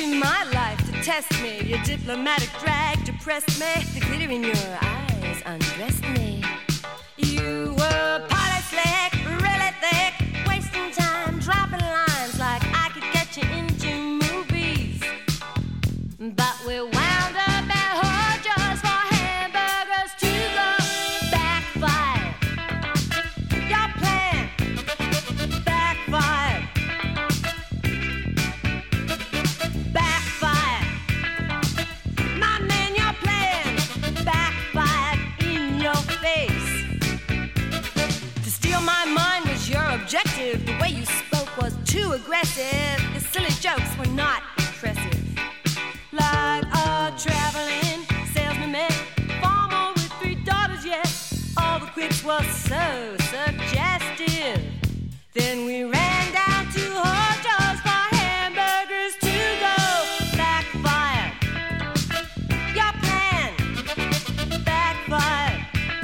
into my life to test me. Your diplomatic drag depressed me. The glitter in your eyes undressed me. You were party slick, really thick, wasting time, dropping lines like I could get you into movies. But we wound up at Hojo's for hamburgers to go. Backfired. Your plan backfired. Backfired. My man, your plan backfired in your face. To steal my mind was your objective. The way you spoke was too aggressive. Your silly jokes were not impressive. Like a traveling salesman met farmer with 3 daughters, yet all the quips were so suggestive. Then we ran down to Hojo's for hamburgers to go. Backfired. Your plan backfired.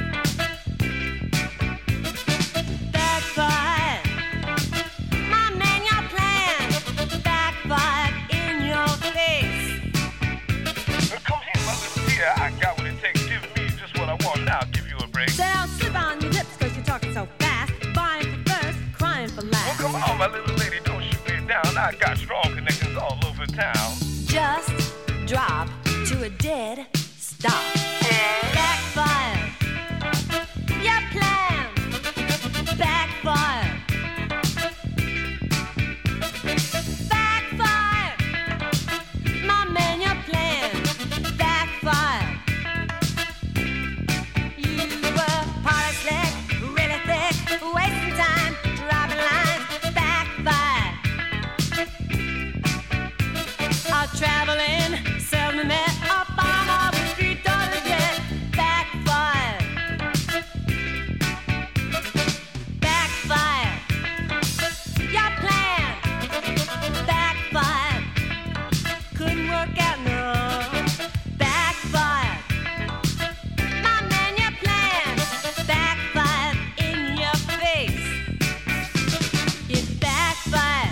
Backfired. My man, your plan backfired in your face. Come here, my little dear. I got what it takes. Give me just what I want. Now I'll give you a break. Say, I'll slip on your lips 'cause you're talking so fast. Buying for first, crying for last. Well, come on, my little lady. Don't shoot me down. I got strong connections all over town. Just drop to a dead stop. Backfire. Your plan backfire. Backfire. My man, your plan backfire. You were party slick, really thick, wasting time, dropping lines. Backfire. A traveling salesman met a farmer with 3 daughters, yet backfired. Backfired. Your plan backfired. Couldn't work out, no. Backfired. My man, your plan backfired in your face. It backfired.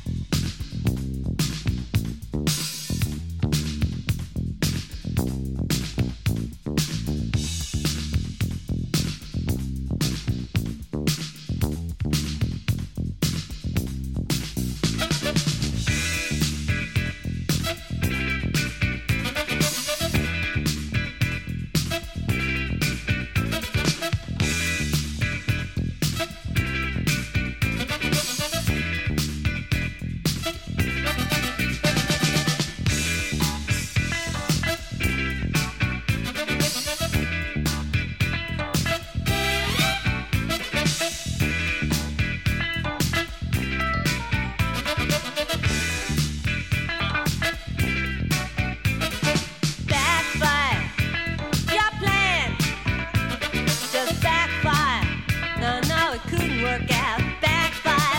Backfire. Your plan just backfire. No, it couldn't work out. Backfire.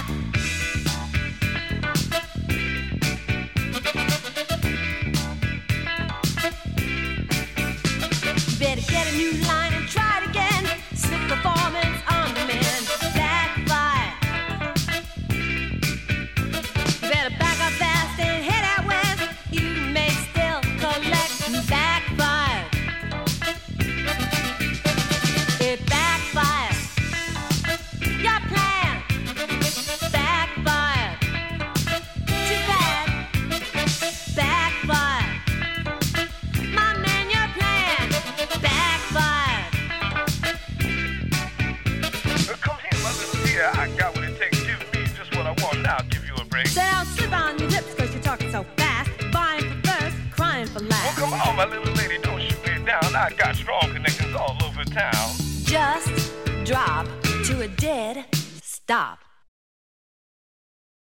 Better get a new line and try it again. Slick performance on demand. Backfire. Better back up fast and head out west. You may still collect. Backfire. It backfired. Your plan backfired. Too bad. Backfired. My man, your plan backfired. Come here, my little dear. I got what it takes. Give me just what I want. Now I'll give you a break. Say, I'll slip on your lips 'cause you're talking so fast. Buying for first, crying for Well, last. come on, my little lady. Don't shoot me down. I got strong connections all over town. Just drop to a dead stop.